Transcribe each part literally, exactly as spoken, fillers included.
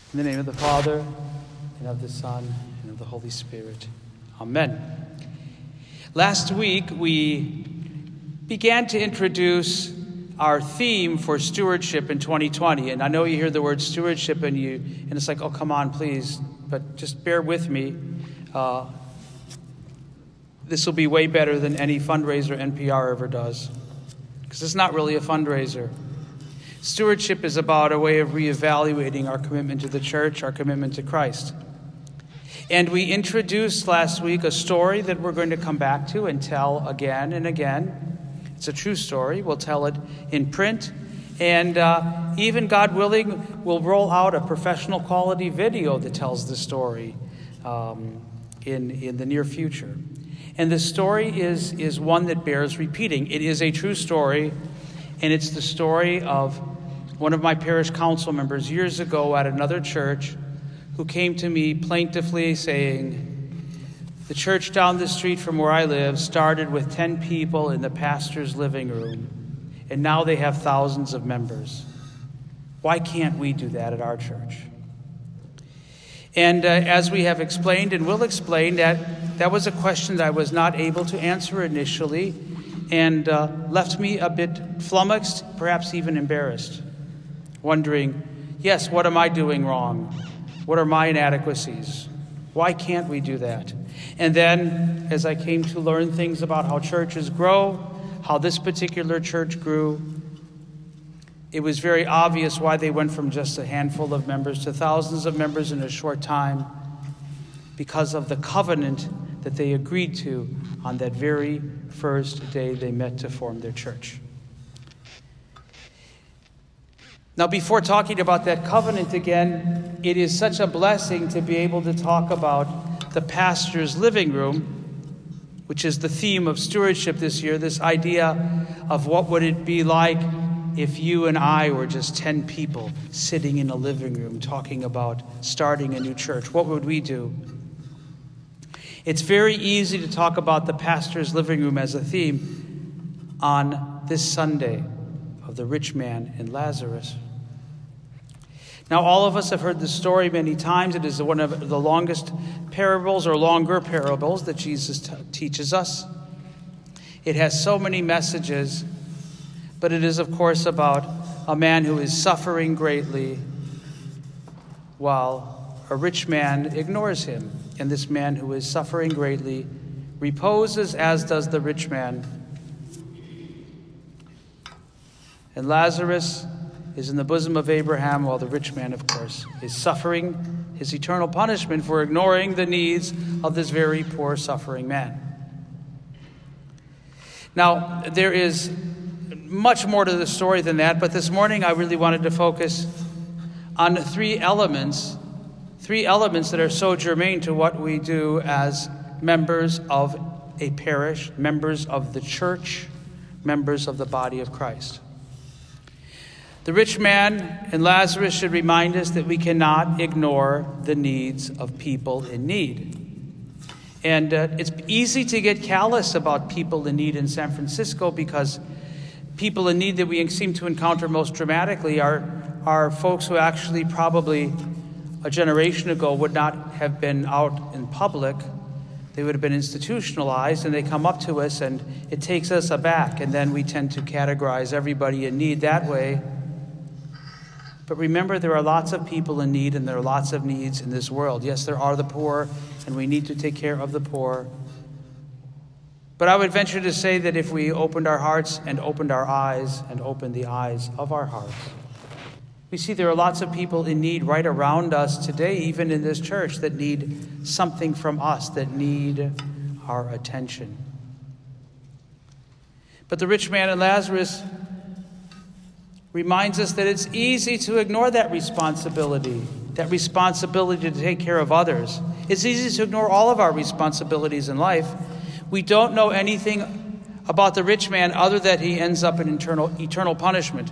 In the name of the Father, and of the Son, and of the Holy Spirit. Amen. Last week, we began to introduce our theme for stewardship in twenty twenty. And I know you hear the word stewardship and you, and it's like, oh, come on, please. But just bear with me. Uh, this will be way better than any fundraiser N P R ever does. Because it's not really a fundraiser. Stewardship is about a way of reevaluating our commitment to the church, our commitment to Christ. And we introduced last week a story that we're going to come back to and tell again and again. It's a true story. We'll tell it in print. And uh, even, God willing, we'll roll out a professional quality video that tells the story um, in, in the near future. And the story is, is one that bears repeating. It is a true story. And it's the story of one of my parish council members years ago at another church who came to me plaintively saying, the church down the street from where I live started with ten people in the pastor's living room, and now they have thousands of members. Why can't we do that at our church? And uh, as we have explained and will explain, that that was a question that I was not able to answer initially, and uh, left me a bit flummoxed, perhaps even embarrassed, wondering, yes, what am I doing wrong? What are my inadequacies? Why can't we do that? And then, as I came to learn things about how churches grow, how this particular church grew, it was very obvious why they went from just a handful of members to thousands of members in a short time, because of the covenant that they agreed to on that very first day they met to form their church. Now, before talking about that covenant again, it is such a blessing to be able to talk about the pastor's living room, which is the theme of stewardship this year, this idea of what would it be like if you and I were just ten people sitting in a living room talking about starting a new church. What would we do? It's very easy to talk about the pastor's living room as a theme on this Sunday of the rich man and Lazarus. Now, all of us have heard the story many times. It is one of the longest parables or longer parables that Jesus t- teaches us. It has so many messages, but it is, of course, about a man who is suffering greatly while a rich man ignores him. And this man who is suffering greatly reposes, as does the rich man. And Lazarus is in the bosom of Abraham, while the rich man, of course, is suffering his eternal punishment for ignoring the needs of this very poor, suffering man. Now, there is much more to the story than that, but this morning I really wanted to focus on three elements Three elements that are so germane to what we do as members of a parish, members of the church, members of the body of Christ. The rich man and Lazarus should remind us that we cannot ignore the needs of people in need. And uh, it's easy to get callous about people in need in San Francisco, because people in need that we seem to encounter most dramatically are, are folks who actually probably a generation ago would not have been out in public. They would have been institutionalized, and they come up to us and it takes us aback, and then we tend to categorize everybody in need that way. But remember, there are lots of people in need, and there are lots of needs in this world. Yes, there are the poor, and we need to take care of the poor. But I would venture to say that if we opened our hearts and opened our eyes and opened the eyes of our hearts, we see there are lots of people in need right around us today, even in this church, that need something from us, that need our attention. But the rich man and Lazarus reminds us that it's easy to ignore that responsibility, that responsibility to take care of others. It's easy to ignore all of our responsibilities in life. We don't know anything about the rich man other than he ends up in eternal, eternal punishment.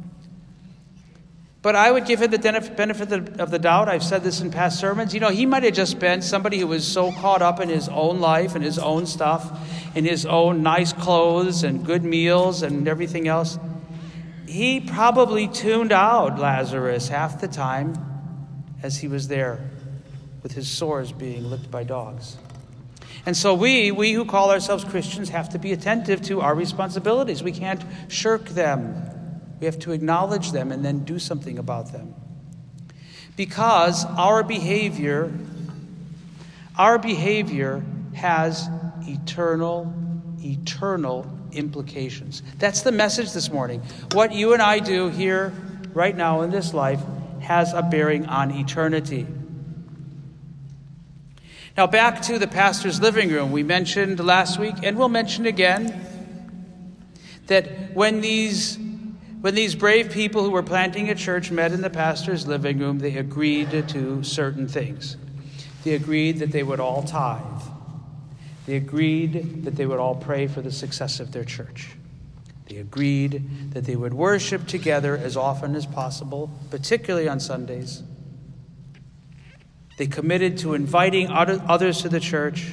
But I would give him the benefit of the doubt. I've said this in past sermons. You know, he might have just been somebody who was so caught up in his own life and his own stuff, in his own nice clothes and good meals and everything else. He probably tuned out Lazarus half the time as he was there with his sores being licked by dogs. And so we, we who call ourselves Christians, have to be attentive to our responsibilities. We can't shirk them. We have to acknowledge them and then do something about them. Because our behavior, our behavior has eternal, eternal implications. That's the message this morning. What you and I do here, right now in this life, has a bearing on eternity. Now back to the pastor's living room. We mentioned last week, and we'll mention again, that when these when these brave people who were planting a church met in the pastor's living room, they agreed to certain things. They agreed that they would all tithe. They agreed that they would all pray for the success of their church. They agreed that they would worship together as often as possible, particularly on Sundays. They committed to inviting others to the church,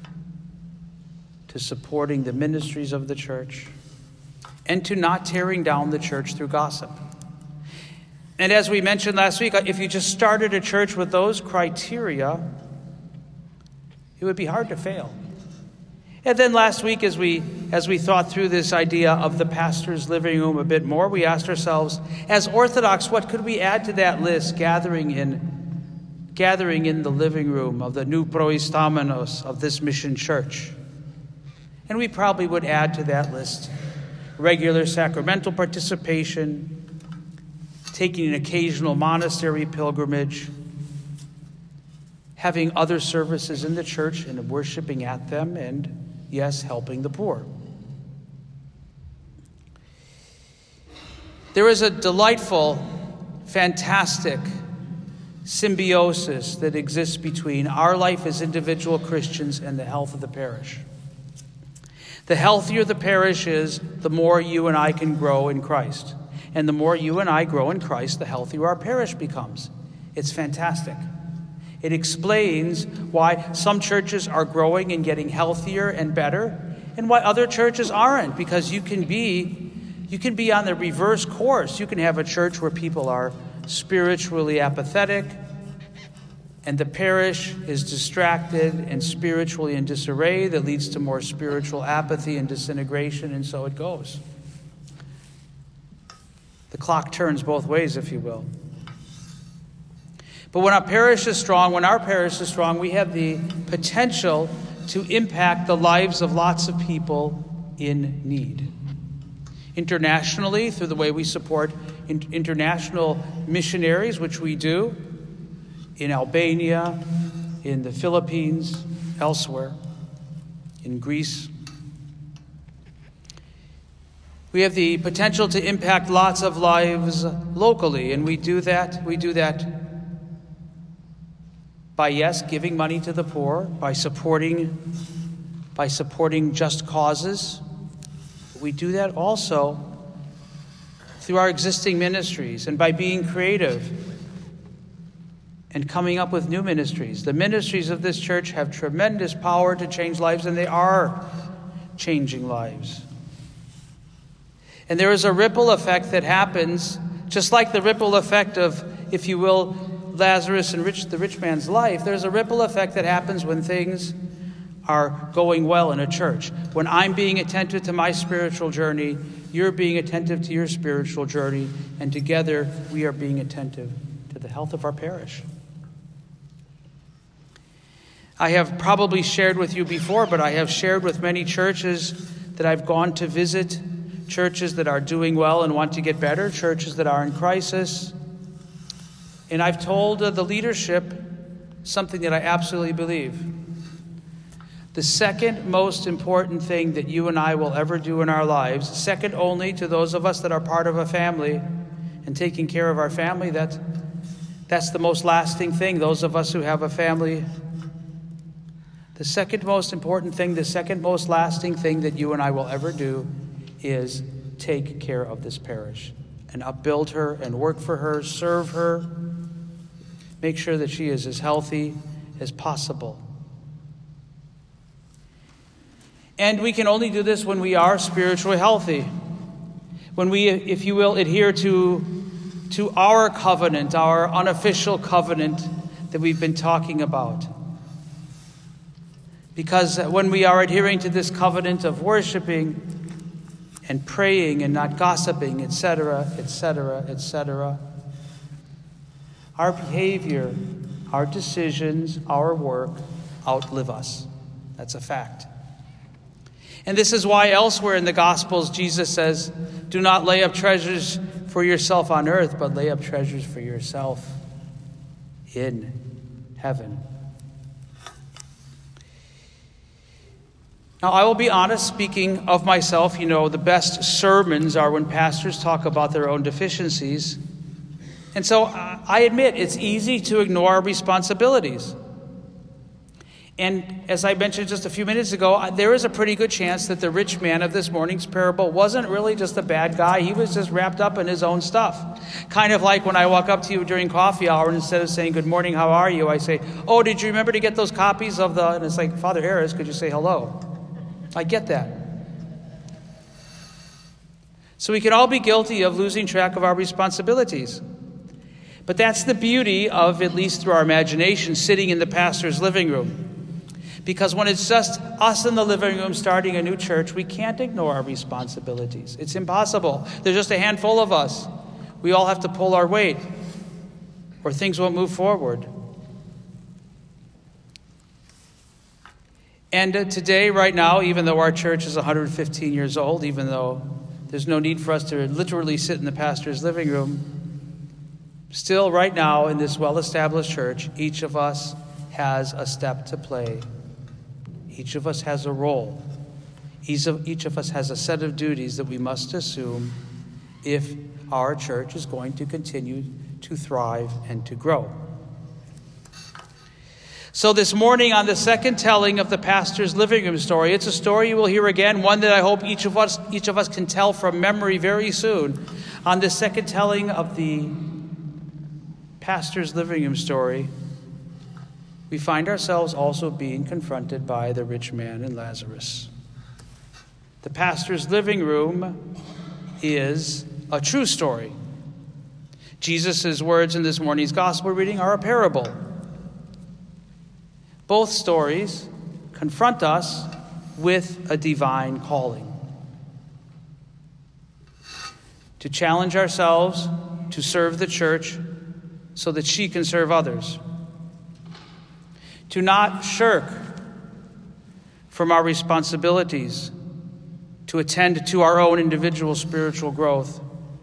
to supporting the ministries of the church, and to not tearing down the church through gossip. And as we mentioned last week, if you just started a church with those criteria, it would be hard to fail. And then last week, as we as we thought through this idea of the pastor's living room a bit more, we asked ourselves, as Orthodox, what could we add to that list, gathering in gathering in the living room of the new proistamenos of this mission church? And we probably would add to that list regular sacramental participation, taking an occasional monastery pilgrimage, having other services in the church and worshiping at them, and yes, helping the poor. There is a delightful, fantastic symbiosis that exists between our life as individual Christians and the health of the parish. The healthier the parish is, the more you and I can grow in Christ. And the more you and I grow in Christ, the healthier our parish becomes. It's fantastic. It explains why some churches are growing and getting healthier and better, and why other churches aren't, because you can be you can be on the reverse course. You can have a church where people are spiritually apathetic, and the parish is distracted and spiritually in disarray that leads to more spiritual apathy and disintegration, and so it goes. The clock turns both ways, if you will. But when our parish is strong, when our parish is strong, we have the potential to impact the lives of lots of people in need. Internationally, through the way we support in- international missionaries, which we do in Albania, in the Philippines, elsewhere, in Greece. We have the potential to impact lots of lives locally, and we do that. We do that by, yes, giving money to the poor, by supporting, by supporting just causes. We do that also through our existing ministries and by being creative and coming up with new ministries. The ministries of this church have tremendous power to change lives, and they are changing lives. And there is a ripple effect that happens, just like the ripple effect of, if you will, Lazarus and rich, the rich man's life. There's a ripple effect that happens when things are going well in a church. When I'm being attentive to my spiritual journey, you're being attentive to your spiritual journey, and together we are being attentive to the health of our parish. I have probably shared with you before, but I have shared with many churches that I've gone to visit, churches that are doing well and want to get better, churches that are in crisis. And I've told uh, the leadership something that I absolutely believe. The second most important thing that you and I will ever do in our lives, second only to those of us that are part of a family and taking care of our family, that, that's the most lasting thing, those of us who have a family. The second most important thing, the second most lasting thing that you and I will ever do is take care of this parish and upbuild her and work for her, serve her, make sure that she is as healthy as possible. And we can only do this when we are spiritually healthy. When we, if you will, adhere to to our covenant, our unofficial covenant that we've been talking about. Because when we are adhering to this covenant of worshiping and praying and not gossiping, et cetera, et cetera, et cetera, our behavior, our decisions, our work outlive us. That's a fact. And this is why elsewhere in the Gospels, Jesus says, do not lay up treasures for yourself on earth, but lay up treasures for yourself in heaven. Now, I will be honest, speaking of myself, you know, the best sermons are when pastors talk about their own deficiencies. And so I admit it's easy to ignore our responsibilities. And as I mentioned just a few minutes ago, there is a pretty good chance that the rich man of this morning's parable wasn't really just a bad guy. He was just wrapped up in his own stuff. Kind of like when I walk up to you during coffee hour and instead of saying, good morning, how are you? I say, oh, did you remember to get those copies of the... And it's like, Father Harris, could you say hello? I get that. So we can all be guilty of losing track of our responsibilities. But that's the beauty of, at least through our imagination, sitting in the pastor's living room. Because when it's just us in the living room starting a new church, we can't ignore our responsibilities. It's impossible. There's just a handful of us. We all have to pull our weight, or things won't move forward. And uh, today, right now, even though our church is one hundred fifteen years old, even though there's no need for us to literally sit in the pastor's living room, still right now in this well-established church, each of us has a step to play. Each of us has a role. Each of, each of us has a set of duties that we must assume if our church is going to continue to thrive and to grow. So this morning on the second telling of the pastor's living room story, it's a story you will hear again, one that I hope each of us each of us can tell from memory very soon. On the second telling of the pastor's living room story, we find ourselves also being confronted by the rich man and Lazarus. The pastor's living room is a true story. Jesus' words in this morning's gospel reading are a parable. Both stories confront us with a divine calling. To challenge ourselves to serve the church so that she can serve others. To not shirk from our responsibilities, to attend to our own individual spiritual growth,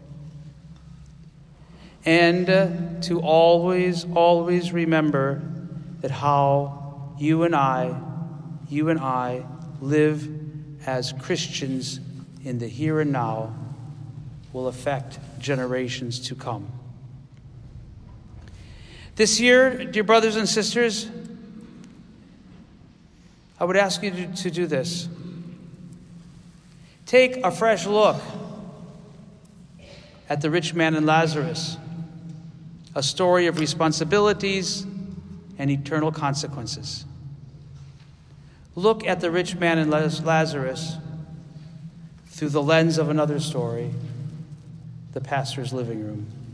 and uh, to always, always remember that how you and I, you and I live as Christians in the here and now will affect generations to come. This year, dear brothers and sisters, I would ask you to, to do this. Take a fresh look at the rich man and Lazarus, a story of responsibilities and eternal consequences. Look at the rich man and Lazarus through the lens of another story, the pastor's living room.